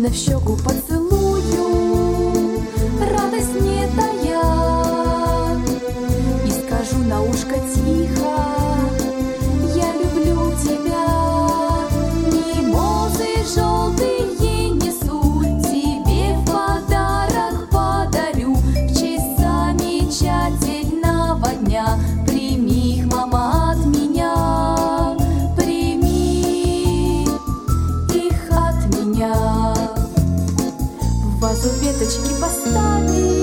Нежно в щеку поцелую, радость не тая, и скажу на ушко тихо: я люблю тебя. Мимозы желтые несу, тебе в подарок подарю. В честь замечательного дня прими их, мама, от меня. Прими их от меня. В вазу веточки поставить,